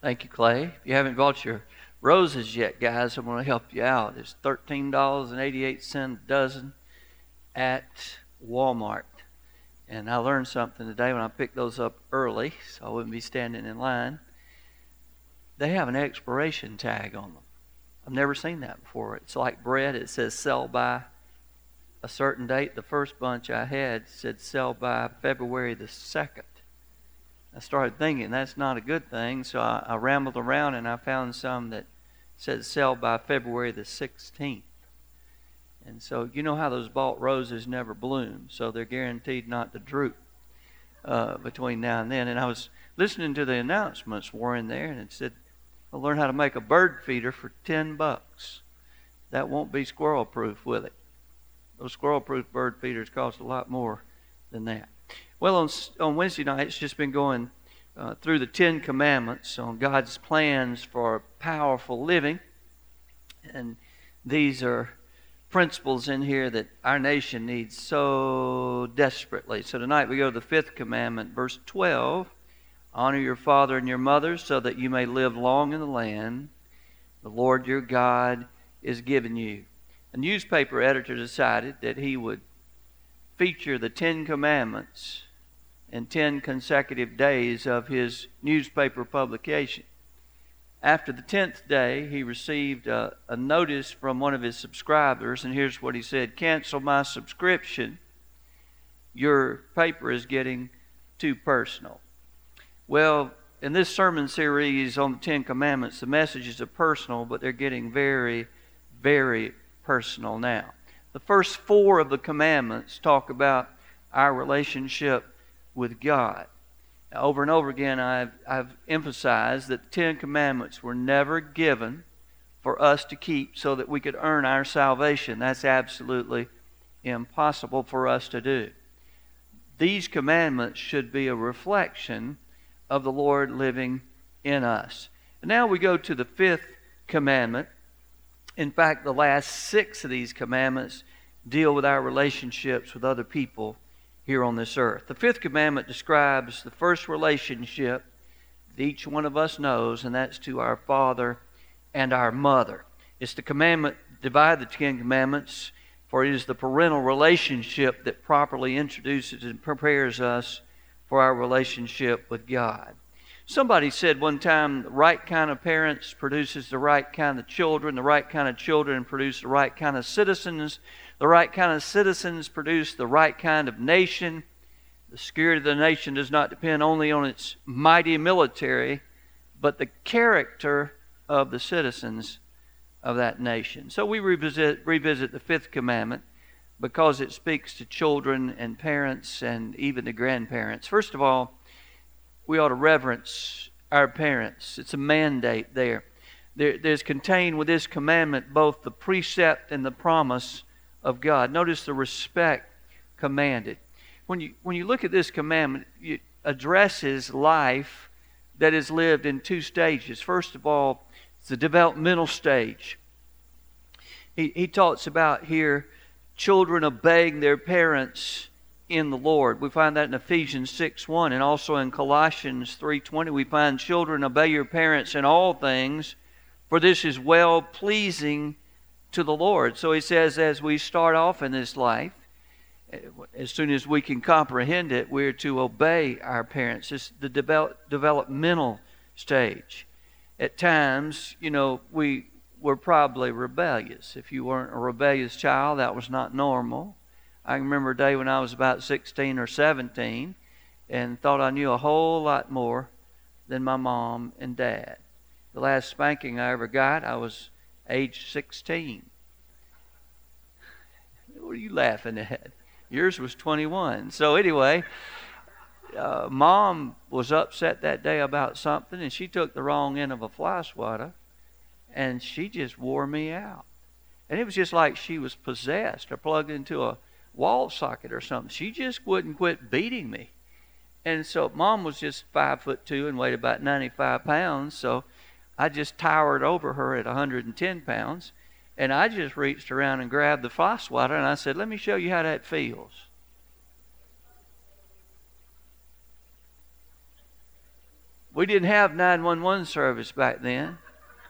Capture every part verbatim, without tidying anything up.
Thank you, Clay. If you haven't bought your roses yet, guys, I'm going to help you out. It's thirteen dollars and eighty-eight cents a dozen at Walmart. And I learned something today when I picked those up early, so I wouldn't be standing in line. They have an expiration tag on them. I've never seen that before. It's like bread. It says sell by a certain date. The first bunch I had said sell by February the second. I started thinking that's not a good thing, so I, I rambled around and I found some that said sell by February the sixteenth. And so you know how those bought roses never bloom, so they're guaranteed not to droop uh, between now and then. And I was listening to the announcements were in there, and it said, I'll learn how to make a bird feeder for ten bucks. That won't be squirrel proof, will it? Those squirrel proof bird feeders cost a lot more than that. Well, on, on Wednesday night, it's just been going uh, through the Ten Commandments on God's plans for powerful living. And these are principles in here that our nation needs so desperately. So tonight we go to the fifth commandment, verse twelve. Honor your father and your mother so that you may live long in the land the Lord your God is giving you. A newspaper editor decided that he would feature the Ten Commandments in ten consecutive days of his newspaper publication. After the tenth day, he received a, a notice from one of his subscribers, and here's what he said: cancel my subscription. Your paper is getting too personal. Well, in this sermon series on the Ten Commandments, the messages are personal, but they're getting very, very personal now. The first four of the commandments talk about our relationship with God. Now, over and over again, I've, I've emphasized that the Ten Commandments were never given for us to keep so that we could earn our salvation. That's absolutely impossible for us to do. These commandments should be a reflection of the Lord living in us. And now we go to the fifth commandment. In fact, the last six of these commandments deal with our relationships with other people here on this earth. The fifth commandment describes the first relationship that each one of us knows, and that's to our father and our mother. It's the commandment, divide the Ten Commandments, for it is the parental relationship that properly introduces and prepares us for our relationship with God. Somebody said one time, the right kind of parents produces the right kind of children, the right kind of children produce the right kind of citizens, the right kind of citizens produce the right kind of nation. The security of the nation does not depend only on its mighty military, but the character of the citizens of that nation. So we revisit, revisit the fifth commandment because it speaks to children and parents and even the grandparents. First of all, we ought to reverence our parents. It's a mandate there. there. There's contained with this commandment both the precept and the promise of God. Notice the respect commanded. When you when you look at this commandment, it addresses life that is lived in two stages. First of all, it's the developmental stage. He, he talks about here children obeying their parents in the Lord. We find that in Ephesians six one, and also in Colossians three twenty. We find children obey your parents in all things, for this is well pleasing to the Lord. So he says, as we start off in this life, as soon as we can comprehend it, we're to obey our parents. It's the develop, developmental stage. At times, you know, we were probably rebellious. If you weren't a rebellious child, that was not normal. I can remember a day when I was about sixteen or seventeen and thought I knew a whole lot more than my mom and dad. The last spanking I ever got, I was age sixteen. What are you laughing at? Yours was twenty-one. So anyway, uh, Mom was upset that day about something, and she took the wrong end of a fly swatter, and she just wore me out. And it was just like she was possessed or plugged into a wall socket or something. She just wouldn't quit beating me. And so Mom was just five foot two and weighed about ninety-five pounds, so I just towered over her at one hundred ten pounds, and I just reached around and grabbed the fly swatter, and I said, let me show you how that feels. We didn't have nine one one service back then.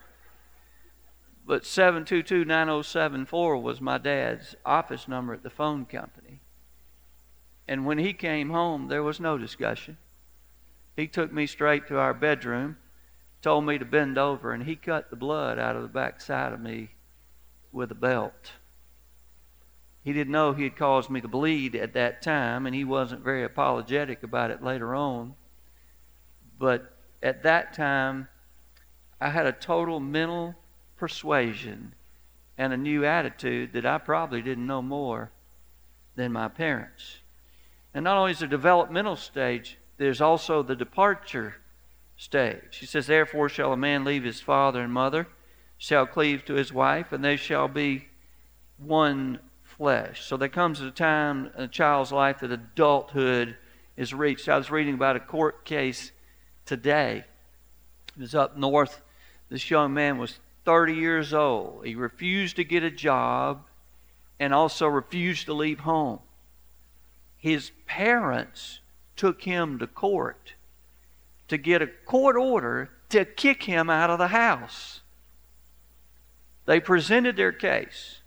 But seven two two, nine oh seven four was my dad's office number at the phone company. And when he came home, there was no discussion. He took me straight to our bedroom, told me to bend over, and he cut the blood out of the backside of me with a belt. He didn't know he had caused me to bleed at that time, and he wasn't very apologetic about it later on. But at that time, I had a total mental persuasion and a new attitude that I probably didn't know more than my parents. And not only is there developmental stage, there's also the departure stage. He says, therefore shall a man leave his father and mother, shall cleave to his wife, and they shall be one flesh. So there comes a time in a child's life that adulthood is reached. I was reading about a court case today. It was up north. This young man was thirty years old. He refused to get a job and also refused to leave home. His parents took him to court to get a court order to kick him out of the house. They presented their case.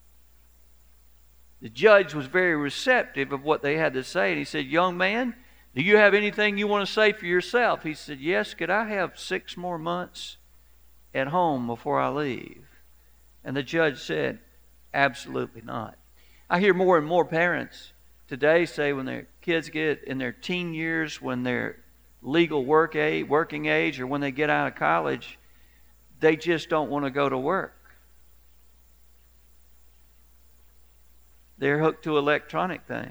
The judge was very receptive of what they had to say, and he said, young man, do you have anything you want to say for yourself? He said, yes. Could I have six more months at home before I leave? And the judge said, absolutely not. I hear more and more parents today say when their kids get in their teen years, when they're legal work age, working age, or when they get out of college, they just don't want to go to work. They're hooked to electronic things.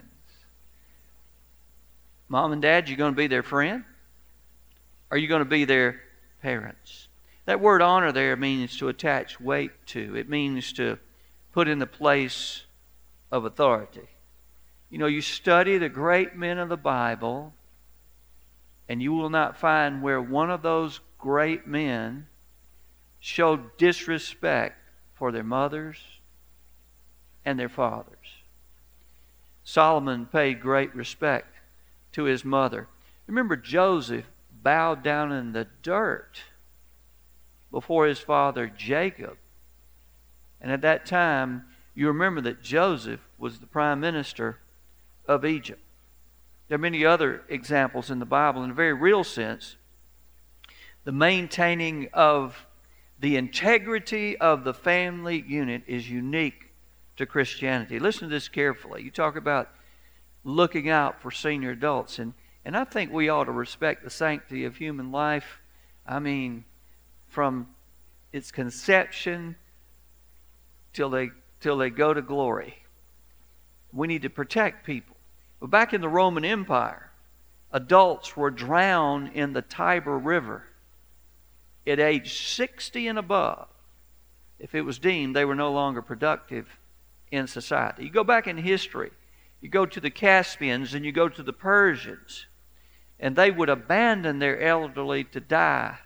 Mom and Dad, you're going to be their friend? Or are you going to be their parents? That word honor there means to attach weight to. It means to put in the place of authority. You know, you study the great men of the Bible, and you will not find where one of those great men showed disrespect for their mothers and their fathers. Solomon paid great respect to his mother. Remember, Joseph bowed down in the dirt before his father Jacob. And at that time, you remember that Joseph was the prime minister of Egypt. There are many other examples in the Bible. In a very real sense, the maintaining of the integrity of the family unit is unique to Christianity. Listen to this carefully. You talk about looking out for senior adults, and, and I think we ought to respect the sanctity of human life. I mean, from its conception till they till they go to glory. We need to protect people. But back in the Roman Empire, adults were drowned in the Tiber River at age sixty and above. If it was deemed they were no longer productive in society. You go back in history, you go to the Caspians and you go to the Persians, and they would abandon their elderly to die.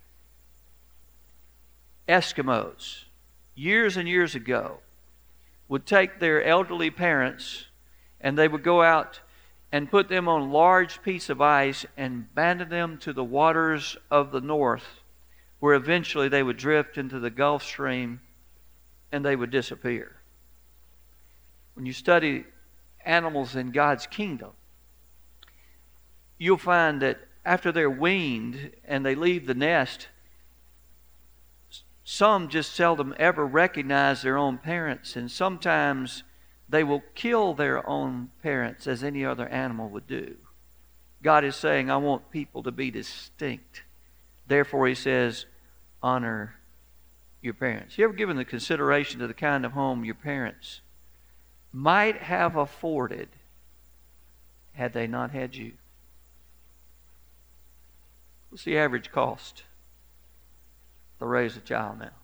Eskimos, years and years ago, would take their elderly parents and they would go out and put them on a large piece of ice and abandon them to the waters of the north, where eventually they would drift into the Gulf Stream and they would disappear. When you study animals in God's kingdom, you'll find that after they're weaned and they leave the nest, some just seldom ever recognize their own parents, and sometimes they will kill their own parents as any other animal would do. God is saying, I want people to be distinct. Therefore, He says, honor your parents. You ever given the consideration to the kind of home your parents might have afforded had they not had you? What's the average cost to raise a child now?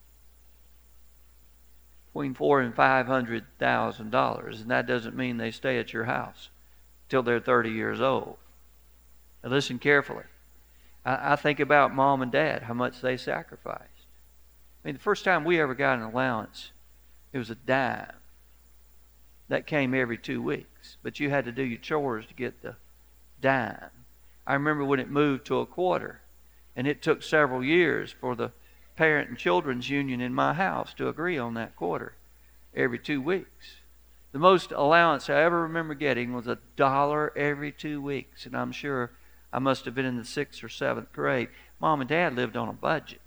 Between four and five hundred thousand dollars, and that doesn't mean they stay at your house till they're thirty years old. Now listen carefully. I, I think about mom and dad, how much they sacrificed. I mean, the first time we ever got an allowance, it was a dime. That came every two weeks, but you had to do your chores to get the dime. I remember when it moved to a quarter, and it took several years for the parent and children's union in my house to agree on that quarter every two weeks. The most allowance I ever remember getting was a dollar every two weeks, and I'm sure I must have been in the sixth or seventh grade. Mom and Dad lived on a budget.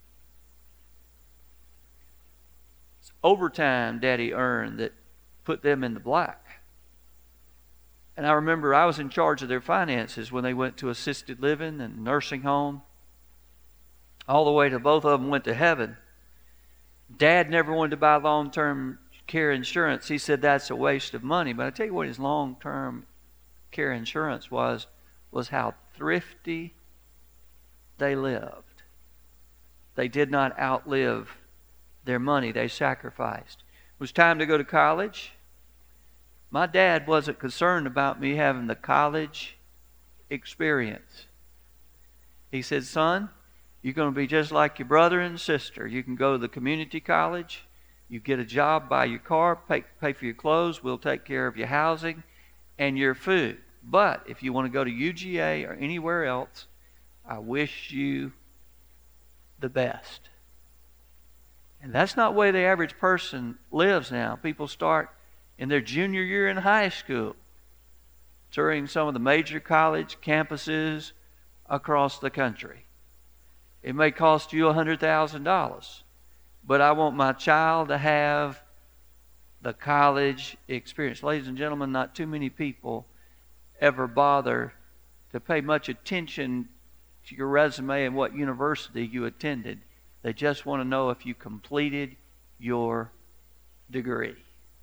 It's overtime Daddy earned that put them in the black. And I remember I was in charge of their finances when they went to assisted living and nursing home. All the way to both of them went to heaven. Dad never wanted to buy long-term care insurance. He said that's a waste of money. But I tell you what his long-term care insurance was, was how thrifty they lived. They did not outlive their money. They sacrificed. It was time to go to college. My dad wasn't concerned about me having the college experience. He said, son, you're going to be just like your brother and sister. You can go to the community college. You get a job, buy your car, pay, pay for your clothes. We'll take care of your housing and your food. But if you want to go to U G A or anywhere else, I wish you the best. And that's not the way the average person lives now. People start in their junior year in high school, touring some of the major college campuses across the country. It may cost you one hundred thousand dollars, but I want my child to have the college experience. Ladies and gentlemen, not too many people ever bother to pay much attention to your resume and what university you attended. They just want to know if you completed your degree.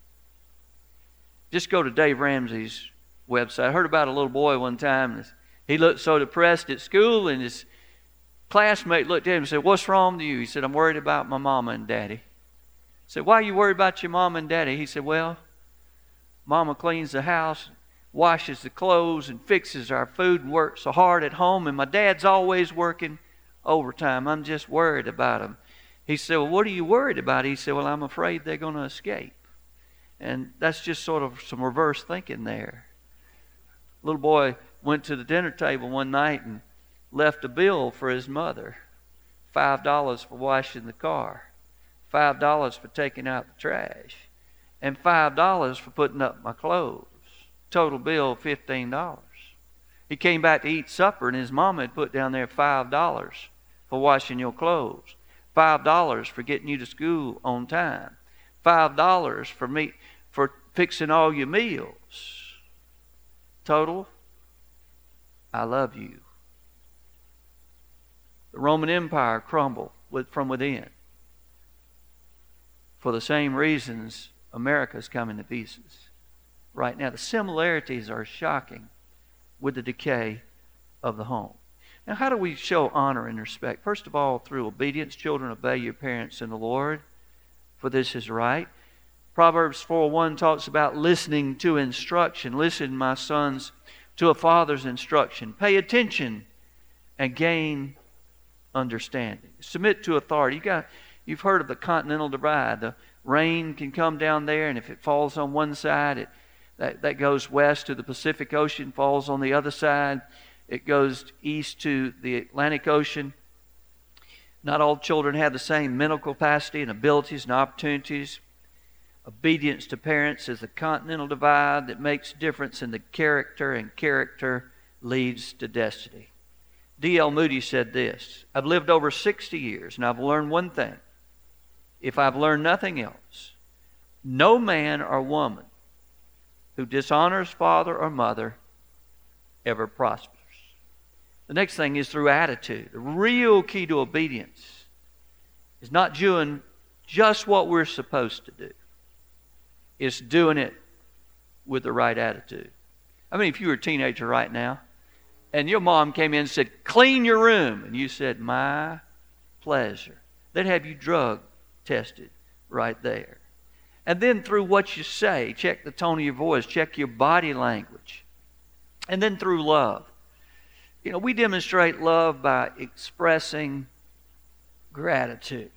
Just go to Dave Ramsey's website. I heard about a little boy one time. He looked so depressed at school, and his classmate looked at him and said, what's wrong with you? He said, I'm worried about my mama and daddy. I said, why are you worried about your mama and daddy? He said, well, mama cleans the house, washes the clothes, and fixes our food and works so hard at home, and my dad's always working overtime. I'm just worried about him. He said, well, what are you worried about? He said, well, I'm afraid they're going to escape. And that's just sort of some reverse thinking there. Little boy went to the dinner table one night and left a bill for his mother. Five dollars for washing the car. Five dollars for taking out the trash. And five dollars for putting up my clothes. Total bill, fifteen dollars. He came back to eat supper, and his mama had put down there five dollars for washing your clothes. Five dollars for getting you to school on time. Five dollars for me for fixing all your meals. Total, I love you. The Roman Empire crumbled with, from within. For the same reasons, America's coming to pieces right now. The similarities are shocking with the decay of the home. Now, how do we show honor and respect? First of all, through obedience. Children, obey your parents in the Lord, for this is right. Proverbs four one talks about listening to instruction. Listen, my sons, to a father's instruction. Pay attention and gain understanding. Submit to authority. You got, you've heard of the continental divide. The rain can come down there, and if it falls on one side, it that, that goes west to the Pacific Ocean, falls on the other side. It goes east to the Atlantic Ocean. Not all children have the same mental capacity and abilities and opportunities. Obedience to parents is the continental divide that makes difference in the character, and character leads to destiny. D L Moody said this, I've lived over sixty years, and I've learned one thing. If I've learned nothing else, no man or woman who dishonors father or mother ever prospers. The next thing is through attitude. The real key to obedience is not doing just what we're supposed to do. It's doing it with the right attitude. I mean, if you were a teenager right now, and your mom came in and said, clean your room, and you said, my pleasure, they'd have you drug tested right there. And then through what you say, check the tone of your voice, check your body language. And then through love. You know, we demonstrate love by expressing gratitude.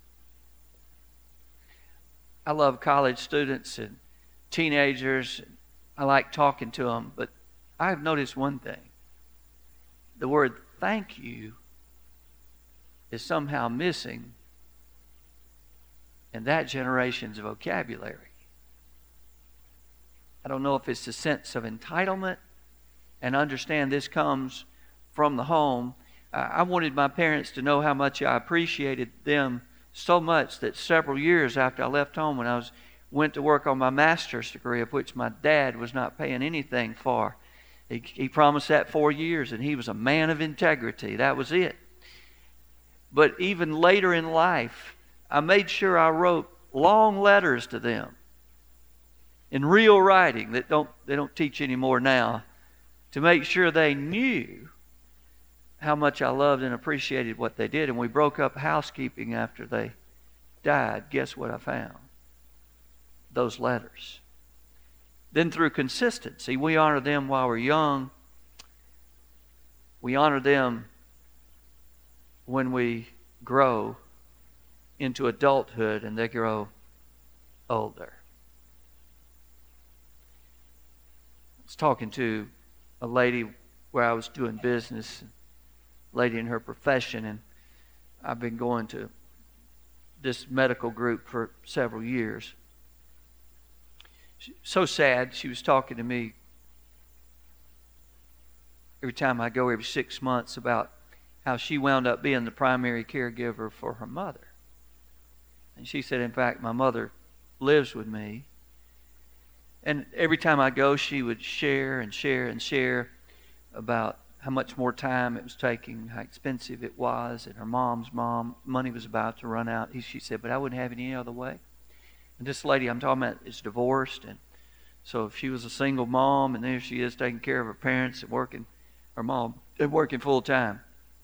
I love college students and teenagers. I like talking to them, but I've noticed one thing. the word thank you is somehow missing in that generation's vocabulary. I don't know if it's a sense of entitlement, and understand this comes from the home. I wanted my parents to know how much I appreciated them so much that several years after I left home, when I was went to work on my master's degree, of which my dad was not paying anything for, he, he promised that four years, and he was a man of integrity. That was it. But even later in life, I made sure I wrote long letters to them in real writing that don't they don't teach anymore now, to make sure they knew how much I loved and appreciated what they did. And we broke up housekeeping after they died. Guess what I found? Those letters. Then through consistency, we honor them while we're young. We honor them when we grow into adulthood and they grow older. I was talking to a lady where I was doing business, lady in her profession, and I've been going to this medical group for several years. So sad, she was talking to me every time I go every six months about how she wound up being the primary caregiver for her mother. And she said, in fact, my mother lives with me. And every time I go, she would share and share and share about how much more time it was taking, how expensive it was, and her mom's mom, money was about to run out. She said, but I wouldn't have it any other way. And this lady I'm talking about is divorced, and so if she was a single mom, and there she is taking care of her parents and working, her mom, and working full time.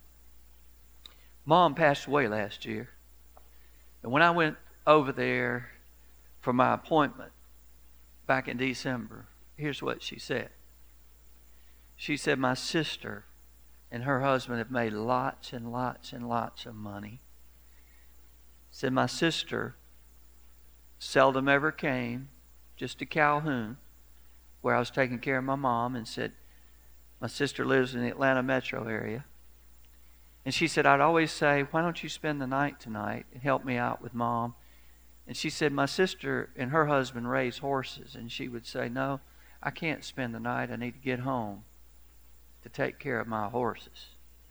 Mom passed away last year. And when I went over there for my appointment back in December, here's what she said. She said, my sister and her husband have made lots and lots and lots of money. Said my sister seldom ever came, just to Calhoun, where I was taking care of my mom, and said, my sister lives in the Atlanta metro area. And she said, I'd always say, why don't you spend the night tonight and help me out with Mom? And she said, my sister and her husband raise horses. And she would say, no, I can't spend the night. I need to get home to take care of my horses.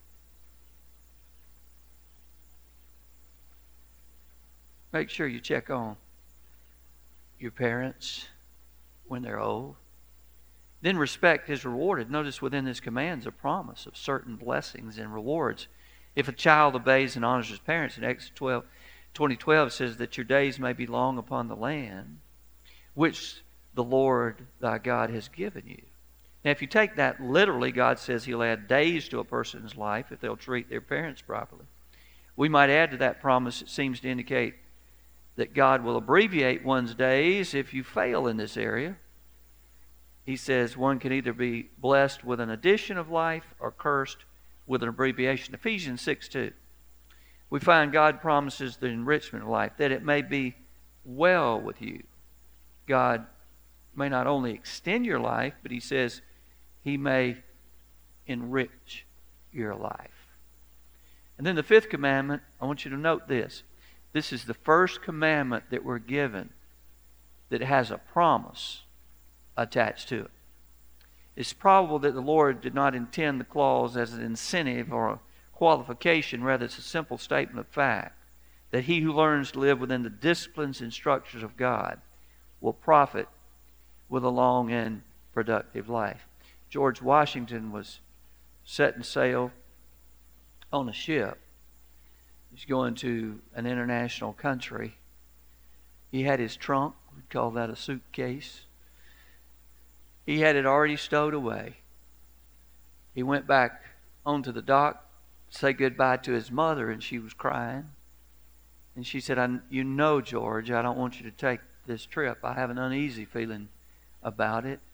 Make sure you check on your parents when they're old. Then respect is rewarded. Notice within this command is a promise of certain blessings and rewards. If a child obeys and honors his parents, in Exodus twelve, twenty twelve says that your days may be long upon the land which the Lord thy God has given you. Now, if you take that literally, God says He'll add days to a person's life if they'll treat their parents properly. We might add to that promise, it seems to indicate that God will abbreviate one's days if you fail in this area. He says one can either be blessed with an addition of life or cursed with an abbreviation. Ephesians six two. We find God promises the enrichment of life, that it may be well with you. God may not only extend your life, but He says He may enrich your life. And then the fifth commandment, I want you to note this. This is the first commandment that we're given that has a promise attached to it. It's probable that the Lord did not intend the clause as an incentive or a qualification. Rather, it's a simple statement of fact that he who learns to live within the disciplines and structures of God will profit with a long and productive life. George Washington was setting sail on a ship. He's going to an international country. He had his trunk, we'd call that a suitcase. He had it already stowed away. He went back onto the dock to say goodbye to his mother, and she was crying. And she said, I, you know, George, I don't want you to take this trip. I have an uneasy feeling about it.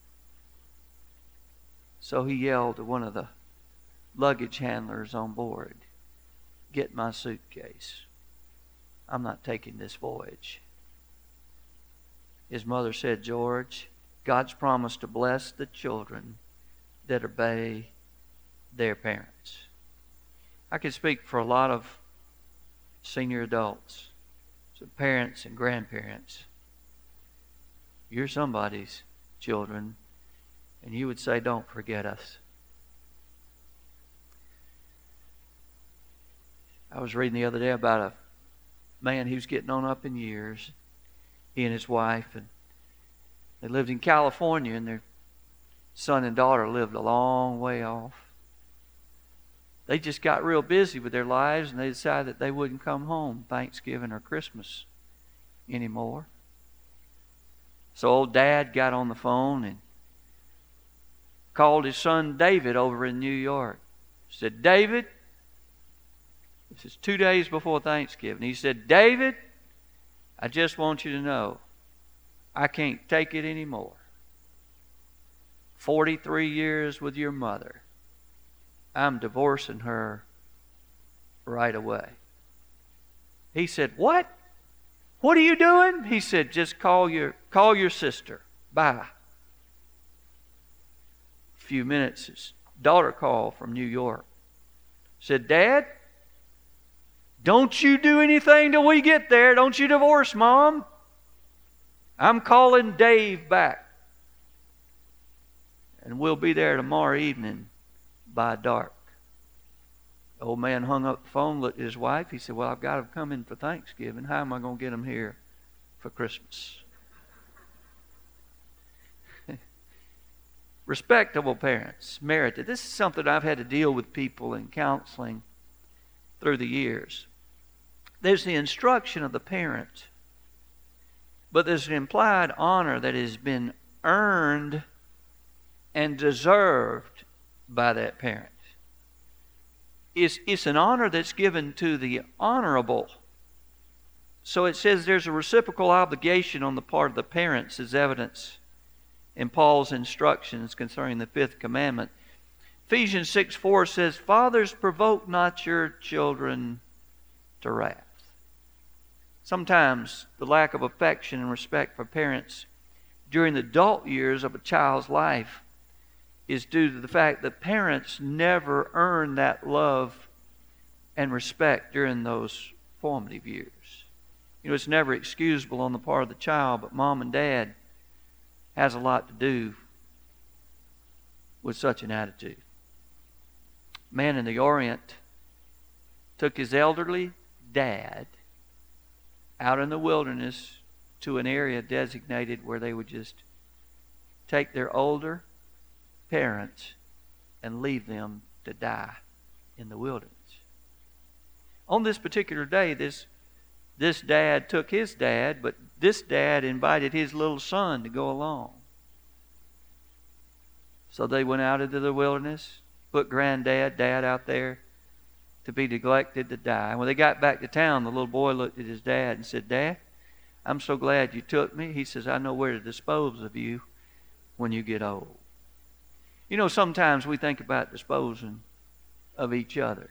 So he yelled to one of the luggage handlers on board, get my suitcase. I'm not taking this voyage. His mother said, George, God's promised to bless the children that obey their parents. I can speak for a lot of senior adults, so parents and grandparents. You're somebody's children, and you would say, don't forget us. I was reading the other day about a man, he was getting on up in years, he and his wife, and they lived in California, and their son and daughter lived a long way off. They just got real busy with their lives, and they decided that they wouldn't come home Thanksgiving or Christmas anymore. So old Dad got on the phone and called his son David over in New York. He said, David, this is two days before Thanksgiving. He said, David, I just want you to know, I can't take it anymore. forty-three years with your mother. I'm divorcing her right away. He said, what? What are you doing? He said, just call your call your sister. Bye. A few minutes, his daughter called from New York. Said, Dad, don't you do anything till we get there. Don't you divorce Mom. I'm calling Dave back. And we'll be there tomorrow evening by dark. The old man hung up the phone, looked at his wife. He said, well, I've got to come in for Thanksgiving. How am I going to get them here for Christmas? Respectable parents, merited. This is something I've had to deal with people in counseling through the years. There's the instruction of the parent, but there's an implied honor that has been earned and deserved by that parent. It's, it's an honor that's given to the honorable. So it says there's a reciprocal obligation on the part of the parents as evidence in Paul's instructions concerning the fifth commandment. Ephesians six four says, fathers, provoke not your children to wrath. Sometimes the lack of affection and respect for parents during the adult years of a child's life is due to the fact that parents never earn that love and respect during those formative years. You know, it's never excusable on the part of the child, but mom and dad has a lot to do with such an attitude. A man in the Orient took his elderly dad out in the wilderness to an area designated where they would just take their older parents and leave them to die in the wilderness. On this particular day, this, this dad took his dad, but this dad invited his little son to go along. So they went out into the wilderness, put granddad, dad out there to be neglected to die. When they got back to town, the little boy looked at his dad and said, Dad, I'm so glad you took me. He says, I know where to dispose of you when you get old. You know, sometimes we think about disposing of each other.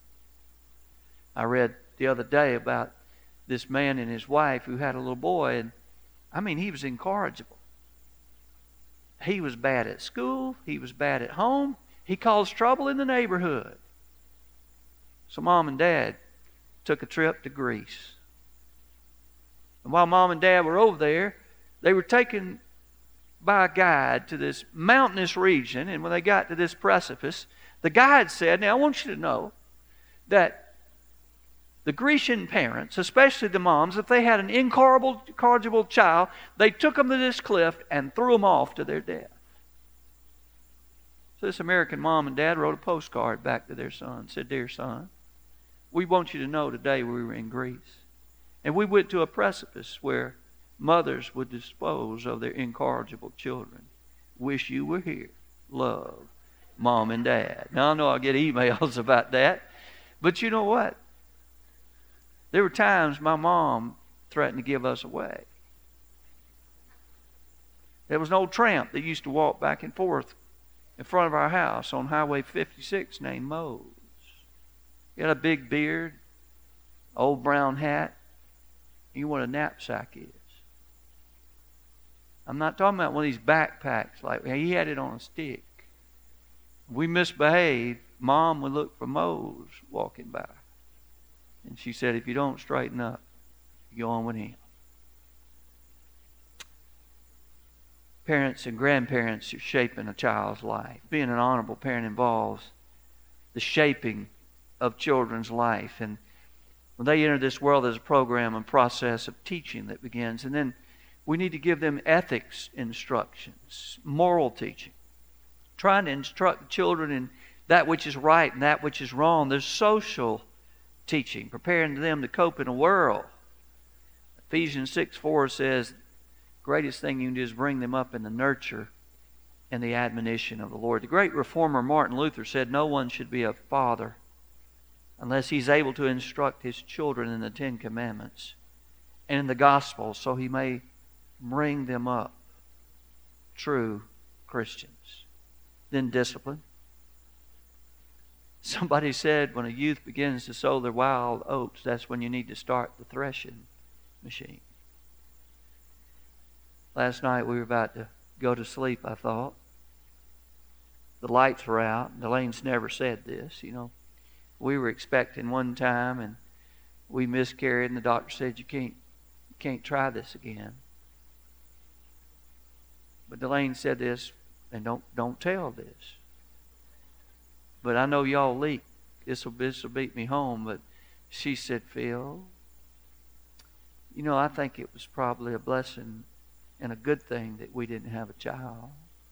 I read the other day about this man and his wife who had a little boy, and I mean, he was incorrigible. He was bad at school. He was bad at home. He caused trouble in the neighborhood. So mom and dad took a trip to Greece. And while mom and dad were over there, they were taken by a guide to this mountainous region, and when they got to this precipice, the guide said, now I want you to know that the Grecian parents, especially the moms, if they had an incorrigible child, they took them to this cliff and threw them off to their death. So this American mom and dad wrote a postcard back to their son, said, Dear son, we want you to know today we were in Greece, and we went to a precipice where mothers would dispose of their incorrigible children. Wish you were here. Love, Mom and Dad. Now I know I'll get emails about that, but you know what? There were times my mom threatened to give us away. There was an old tramp that used to walk back and forth in front of our house on Highway fifty-six named Mose. He had a big beard, old brown hat. You know what a knapsack is. I'm not talking about one of these backpacks. Like he had it on a stick. We misbehaved. Mom would look for Mose walking by. And she said, if you don't straighten up, you go on with him. Parents and grandparents are shaping a child's life. Being an honorable parent involves the shaping of children's life. And when they enter this world, there's a program and process of teaching that begins. And then we need to give them ethics instructions, moral teaching. Trying to instruct children in that which is right and that which is wrong. There's social teaching, preparing them to cope in a world. Ephesians six four says, the greatest thing you can do is bring them up in the nurture and the admonition of the Lord. The great reformer Martin Luther said, no one should be a father unless he's able to instruct his children in the Ten Commandments and in the gospel so he may bring them up true Christians. Then discipline. Somebody said when a youth begins to sow their wild oats, that's when you need to start the threshing machine. Last night we were about to go to sleep, I thought. The lights were out. Delaine's never said this, you know. We were expecting one time and we miscarried and the doctor said you can't you can't try this again. But Delaine said this, and don't don't tell this. But I know y'all leak. This will this will beat me home. But she said, Phil, you know, I think it was probably a blessing and a good thing that we didn't have a child.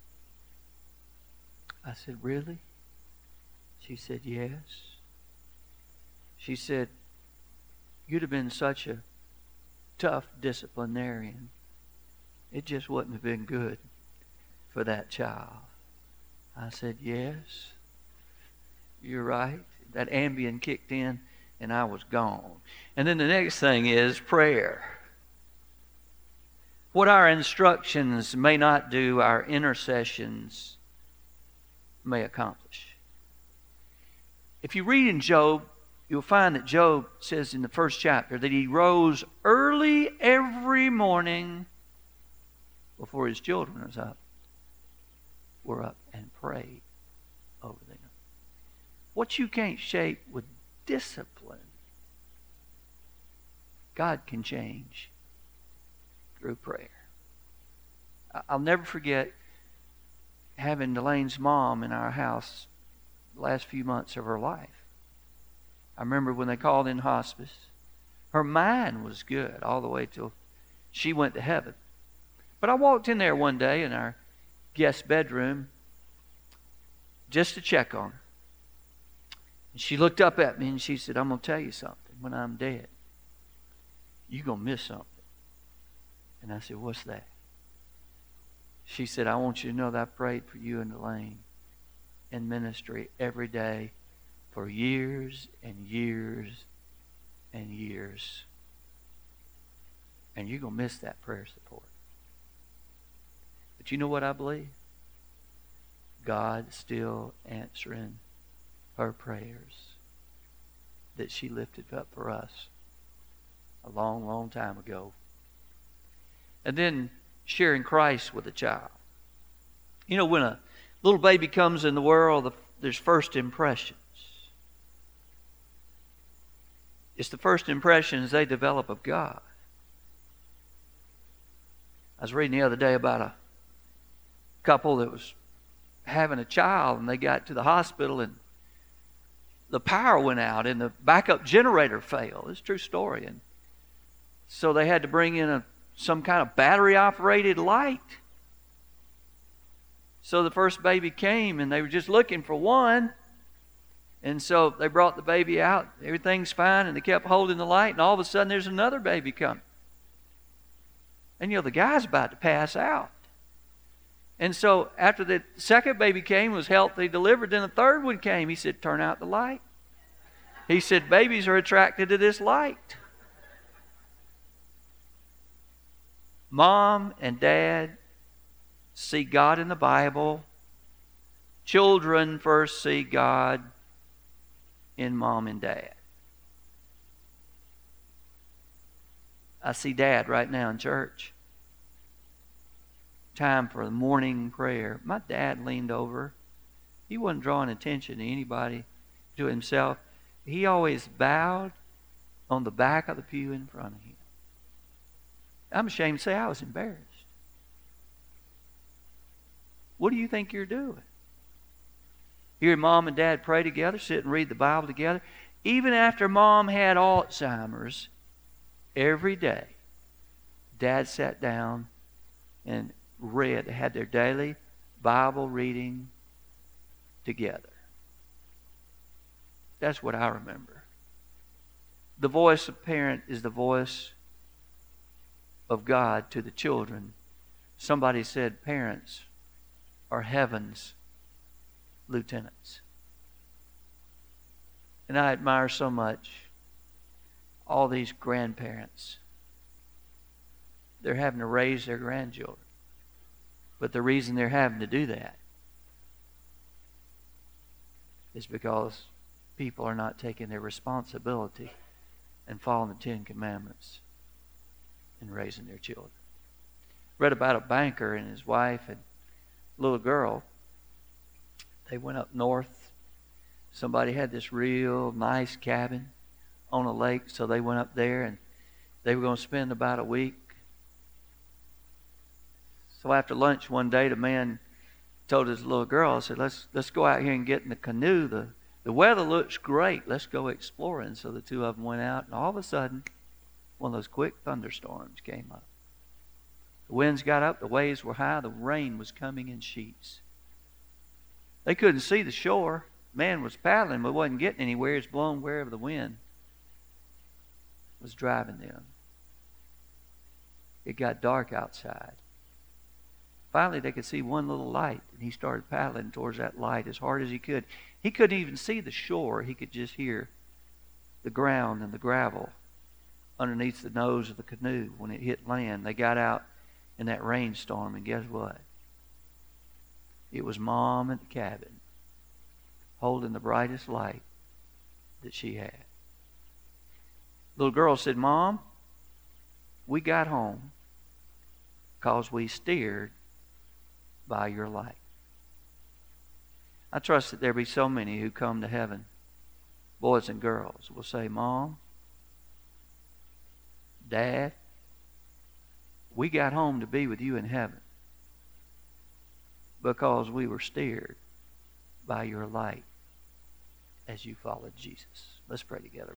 I said, really? She said, yes. She said, you'd have been such a tough disciplinarian. It just wouldn't have been good for that child. I said, yes, you're right. That Ambien kicked in and I was gone. And then the next thing is prayer. What our instructions may not do, our intercessions may accomplish. If you read in Job, you'll find that Job says in the first chapter that he rose early every morning before his children was up, were up and prayed over them. What you can't shape with discipline, God can change through prayer. I'll never forget having Delaine's mom in our house the last few months of her life. I remember when they called in hospice, her mind was good all the way till she went to heaven. But I walked in there one day in our guest bedroom just to check on her. And she looked up at me and she said, I'm going to tell you something. When I'm dead, you're going to miss something. And I said, what's that? She said, I want you to know that I prayed for you and Elaine in ministry every day for years and years and years. And you're going to miss that prayer support. But you know what I believe? God still answering her prayers that she lifted up for us a long, long time ago. And then sharing Christ with a child. You know, when a little baby comes in the world, there's first impressions. It's the first impressions they develop of God. I was reading the other day about a couple that was having a child, and they got to the hospital and the power went out and the backup generator failed. It's a true story. And so they had to bring in a some kind of battery-operated light. So the first baby came, and they were just looking for one. And so they brought the baby out. Everything's fine, and they kept holding the light, and all of a sudden there's another baby coming. And, you know, the guy's about to pass out. And so after the second baby came, was healthy, delivered, then the third one came. He said, turn out the light. He said, babies are attracted to this light. Mom and Dad see God in the Bible. Children first see God in Mom and Dad. I see Dad right now in church. Time for the morning prayer. My dad leaned over He wasn't drawing attention to anybody, to himself. He always bowed on the back of the pew in front of him. I'm ashamed to say I was embarrassed. What do you think you're doing? Hear Mom and Dad pray together, sit and read the Bible together. Even after Mom had Alzheimer's, every day, Dad sat down and read, had their daily Bible reading together. That's what I remember. The voice of parent is the voice of God to the children. Somebody said parents are heaven's lieutenants. And I admire so much all these grandparents. They're having to raise their grandchildren. But the reason they're having to do that is because people are not taking their responsibility and following the Ten Commandments and raising their children. Read about a banker and his wife and little girl. They went up north. Somebody had this real nice cabin on a lake, so they went up there and they were going to spend about a week. So after lunch one day, the man told his little girl, I said, let's let's go out here and get in the canoe. The, the weather looks great. Let's go exploring. So the two of them went out, and all of a sudden, one of those quick thunderstorms came up. The winds got up, the waves were high, the rain was coming in sheets. They couldn't see the shore. Man was paddling, but wasn't getting anywhere. He was blown wherever the wind was driving them. It got dark outside. Finally, they could see one little light, and he started paddling towards that light as hard as he could. He couldn't even see the shore. He could just hear the ground and the gravel underneath the nose of the canoe when it hit land. They got out in that rainstorm, and guess what? It was Mom at the cabin holding the brightest light that she had. Little girl said, Mom, we got home because we steered by your light. I trust that there be so many who come to heaven, boys and girls, will say, Mom, Dad, we got home to be with you in heaven because we were steered by your light as you followed Jesus. Let's pray together.